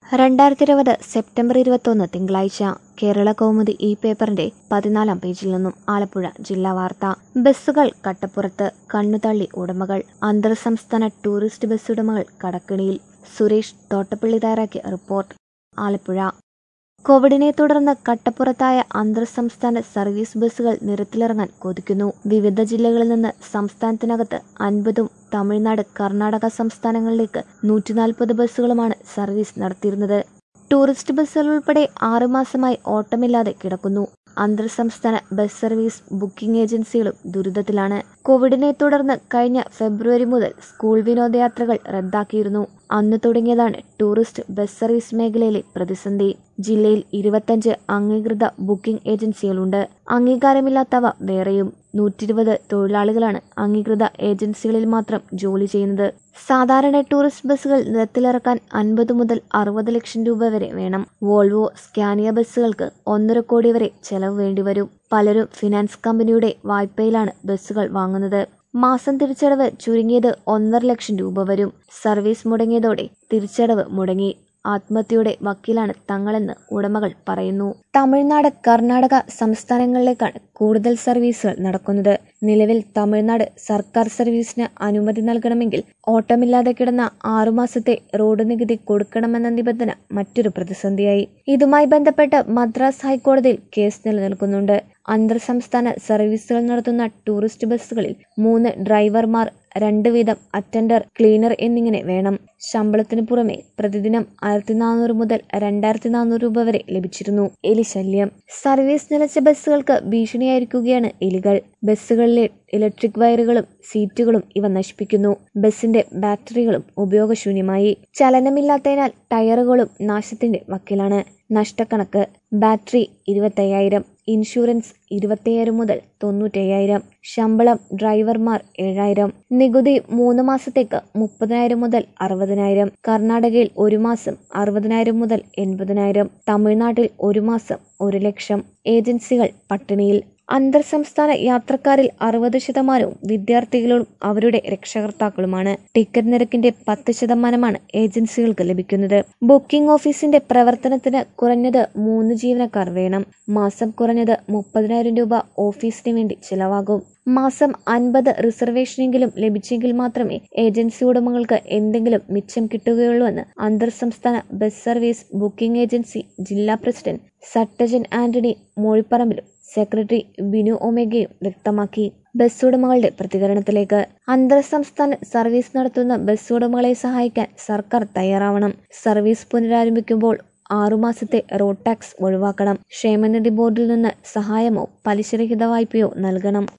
2020 September 21 തിങ്കളാഴ്ച കേരള കൗമുദി ഈ പേപ്പറിന്റെ 14-ാം പേജിൽ നിന്നും ആലപ്പുഴ ജില്ലാ വാർത്ത. ബസ്സുകൾ കട്ടപ്പുറത്ത്, കണ്ണുതള്ളി ഉടമകൾ. അന്തർ സംസ്ഥാന ടൂറിസ്റ്റ് ബസ് ഉടമകൾ കടക്കിണിയിൽ. സുരേഷ് തോട്ടപ്പള്ളി തയ്യാറാക്കിയ റിപ്പോർട്ട്. ആലപ്പുഴ. കോവിഡിനെ തുടർന്ന് കട്ടപ്പുറത്തായ അന്തർ സംസ്ഥാന സർവീസ് ബസ്സുകൾ നിരത്തിലിറങ്ങാൻ കൊതിക്കുന്നു. വിവിധ ജില്ലകളിൽ നിന്ന് സംസ്ഥാനത്തിനകത്ത് 50ഉം തമിഴ്നാട്, കർണാടക സംസ്ഥാനങ്ങളിലേക്ക് 140 ബസ്സുകളുമാണ് സർവീസ് നടത്തിയിരുന്നത്. ടൂറിസ്റ്റ് ബസ്സുകൾ ഉൾപ്പെടെ 6 മാസമായി ഓട്ടമില്ലാതെ കിടക്കുന്നു. അന്തർ സംസ്ഥാന ബസ് സർവീസ് ബുക്കിംഗ് ഏജൻസികളും ദുരിതത്തിലാണ്. കോവിഡിനെ തുടർന്ന് കഴിഞ്ഞ ഫെബ്രുവരി മുതൽ സ്കൂൾ വിനോദയാത്രകൾ റദ്ദാക്കിയിരുന്നു. അന്ന് തുടങ്ങിയതാണ് ടൂറിസ്റ്റ് ബസ് സർവീസ് മേഖലയിലെ പ്രതിസന്ധി. ജില്ലയിൽ 25 അംഗീകൃത ബുക്കിംഗ് ഏജൻസികളുണ്ട്. അംഗീകാരമില്ലാത്തവ വേറെയും. 120 തൊഴിലാളികളാണ് അംഗീകൃത ഏജൻസികളിൽ മാത്രം ജോലി ചെയ്യുന്നത്. സാധാരണ ടൂറിസ്റ്റ് ബസ്സുകൾ നിരത്തിലിറക്കാൻ 50 മുതൽ 60 ലക്ഷം രൂപ വരെ വേണം. വോൾവോ, സ്കാനിയ ബസ്സുകൾക്ക് 1.5 കോടി വരെ ചെലവ് വേണ്ടിവരും. പലരും ഫിനാൻസ് കമ്പനിയുടെ വായ്പയിലാണ് ബസ്സുകൾ വാങ്ങുന്നത്. മാസം തിരിച്ചടവ് ചുരുങ്ങിയത് 1.5 ലക്ഷം രൂപ വരും. സർവീസ് മുടങ്ങിയതോടെ തിരിച്ചടവ് മുടങ്ങി. ആത്മഹത്യയുടെ വക്കിലാണ് തങ്ങളെന്ന് ഉടമകൾ പറയുന്നു. തമിഴ്നാട്, കർണാടക സംസ്ഥാനങ്ങളിലേക്കാണ് കൂടുതൽ സർവീസുകൾ നടക്കുന്നത്. നിലവിൽ തമിഴ്നാട് സർക്കാർ സർവീസിന് അനുമതി നൽകണമെങ്കിൽ ഓട്ടമില്ലാതെ കിടന്ന 6 മാസത്തെ റോഡ് നികുതി കൊടുക്കണമെന്ന നിബന്ധന മറ്റൊരു പ്രതിസന്ധിയായി. ഇതുമായി ബന്ധപ്പെട്ട് മദ്രാസ് ഹൈക്കോടതിയിൽ കേസ് നിലനിൽക്കുന്നുണ്ട്. അന്തർ സംസ്ഥാന സർവീസുകൾ നടത്തുന്ന ടൂറിസ്റ്റ് ബസ്സുകളിൽ 3 ഡ്രൈവർമാർ, 2 വീതം അറ്റൻഡർ, ക്ലീനർ എന്നിങ്ങനെ വേണം. ശമ്പളത്തിന് പുറമെ പ്രതിദിനം 1400 മുതൽ 2400 രൂപ വരെ ലഭിച്ചിരുന്നു. എലിശല്യം. സർവീസ് നിലച്ച ബസ്സുകൾക്ക് ഭീഷണിയായിരിക്കുകയാണ് എലികൾ. ബസ്സുകളിലെ ഇലക്ട്രിക് വയറുകളും സീറ്റുകളും ഇവ നശിപ്പിക്കുന്നു. ബസിന്റെ ബാറ്ററികളും ഉപയോഗശൂന്യമായി. ചലനമില്ലാത്തതിനാൽ ടയറുകളും നാശത്തിന്റെ വക്കിലാണ്. നഷ്ടക്കണക്ക്: ബാറ്ററി 25,000, ഇൻഷുറൻസ് 25,000 മുതൽ 95,000, ശമ്പളം ഡ്രൈവർമാർ 7,000, നികുതി 3 മാസത്തേക്ക് 30,000 മുതൽ 60,000, കർണാടകയിൽ 1 മാസം 60,000 മുതൽ 80,000, തമിഴ്നാട്ടിൽ 1 മാസം 1 ലക്ഷം. ഏജൻസികൾ പട്ടിണിയിൽ. അന്തർ സംസ്ഥാന യാത്രക്കാരിൽ 60% വിദ്യാർത്ഥികളും അവരുടെ രക്ഷകർത്താക്കളുമാണ്. ടിക്കറ്റ് നിരക്കിന്റെ 10% ഏജൻസികൾക്ക് ലഭിക്കുന്നത്. ബുക്കിംഗ് ഓഫീസിന്റെ പ്രവർത്തനത്തിന് കുറഞ്ഞത് 3 ജീവനക്കാർ വേണം. മാസം കുറഞ്ഞത് 30,000 രൂപ ഓഫീസിന് വേണ്ടി ചിലവാകും. മാസം 50 റിസർവേഷനെങ്കിലും ലഭിച്ചെങ്കിൽ മാത്രമേ ഏജൻസി ഉടമകൾക്ക് എന്തെങ്കിലും മിച്ചം കിട്ടുകയുള്ളൂവെന്ന് അന്തർ സംസ്ഥാന ബസ് സർവീസ് ബുക്കിംഗ് ഏജൻസി ജില്ലാ പ്രസിഡന്റ് സട്ടജൻ ആന്റണി മോഴിപ്പറമ്പിലും സെക്രട്ടറി ബിനു ഒമേഗയും വ്യക്തമാക്കി. ബസ് ഉടമകളുടെ പ്രതികരണത്തിലേക്ക്. അന്തർ സംസ്ഥാന സർവീസ് നടത്തുന്ന ബസ് ഉടമകളെ സഹായിക്കാൻ സർക്കാർ തയ്യാറാവണം. സർവീസ് പുനരാരംഭിക്കുമ്പോൾ 6 മാസത്തെ റോഡ് ടാക്സ് ഒഴിവാക്കണം. ക്ഷേമനിധി ബോർഡിൽ നിന്ന് സഹായമോ പലിശരഹിത വായ്പയോ നൽകണം.